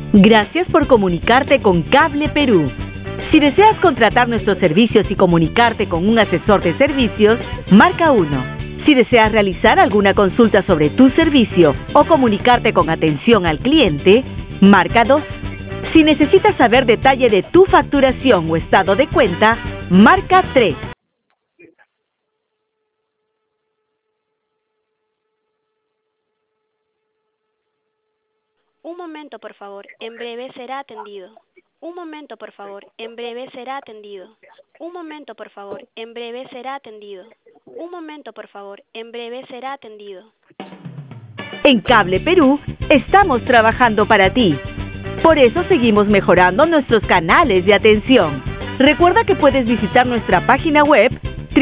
Gracias por comunicarte con Cable Perú. Si deseas contratar nuestros servicios y comunicarte con un asesor de servicios, marca 1. Si deseas realizar alguna consulta sobre tu servicio o comunicarte con atención al cliente, marca 2. Si necesitas saber detalle de tu facturación o estado de cuenta, marca 3. Un momento, por favor. En breve será atendido. Un momento, por favor. En breve será atendido. Un momento, por favor. En breve será atendido. Un momento, por favor. En breve será atendido. En Cable Perú, estamos trabajando para ti. Por eso seguimos mejorando nuestros canales de atención. Recuerda que puedes visitar nuestra página web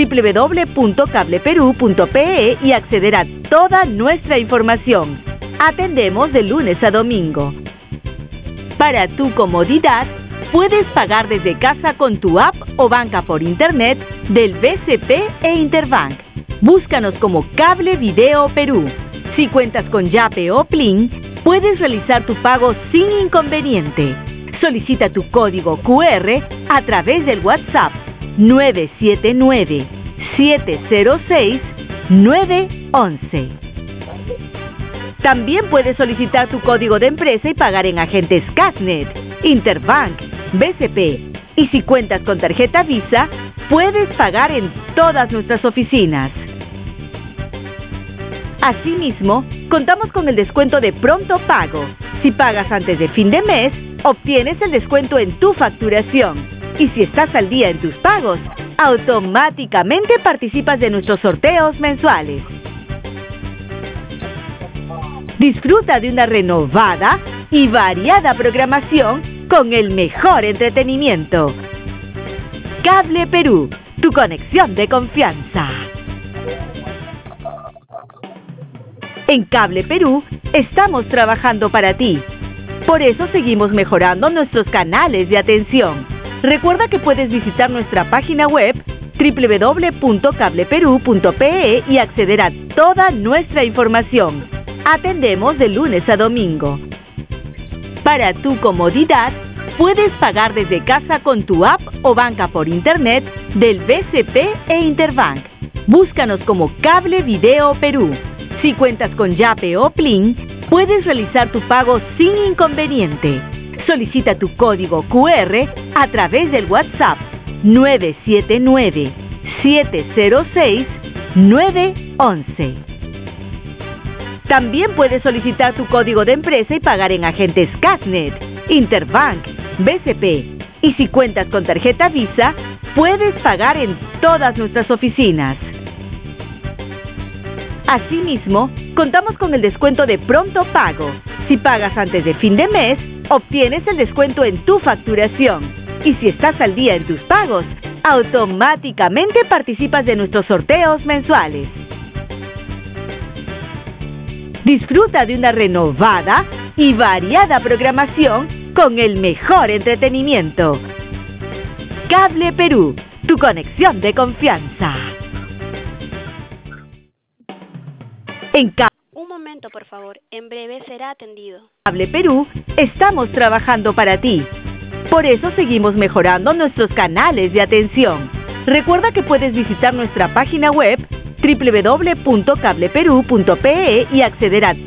www.cableperu.pe y acceder a toda nuestra información. Atendemos de lunes a domingo. Para tu comodidad, puedes pagar desde casa con tu app o banca por internet del BCP e Interbank. Búscanos como Cable Video Perú. Si cuentas con Yape o Plin, puedes realizar tu pago sin inconveniente. Solicita tu código QR a través del WhatsApp 979-706-911. También puedes solicitar tu código de empresa y pagar en agentes Casnet, Interbank, BCP. Y si cuentas con tarjeta Visa, puedes pagar en todas nuestras oficinas. Asimismo, contamos con el descuento de pronto pago. Si pagas antes de fin de mes, obtienes el descuento en tu facturación. Y si estás al día en tus pagos, automáticamente participas de nuestros sorteos mensuales. Disfruta de una renovada y variada programación con el mejor entretenimiento. Cable Perú, tu conexión de confianza. En Cable Perú, estamos trabajando para ti. Por eso seguimos mejorando nuestros canales de atención. Recuerda que puedes visitar nuestra página web www.cableperu.pe y acceder a toda nuestra información. Atendemos de lunes a domingo. Para tu comodidad, puedes pagar desde casa con tu app o banca por internet del BCP e Interbank. Búscanos como Cable Video Perú. Si cuentas con Yape o Plin, puedes realizar tu pago sin inconveniente. Solicita tu código QR a través del WhatsApp 979-706-911. También puedes solicitar tu código de empresa y pagar en agentes Casnet, Interbank, BCP. Y si cuentas con tarjeta Visa, puedes pagar en todas nuestras oficinas. Asimismo, contamos con el descuento de pronto pago. Si pagas antes de fin de mes, obtienes el descuento en tu facturación. Y si estás al día en tus pagos, automáticamente participas de nuestros sorteos mensuales. Disfruta de una renovada y variada programación con el mejor entretenimiento. Cable Perú, tu conexión de confianza. Un momento, por favor. En breve será atendido. Cable Perú, estamos trabajando para ti. Por eso seguimos mejorando nuestros canales de atención. Recuerda que puedes visitar nuestra página web www.cableperu.pe y acceder a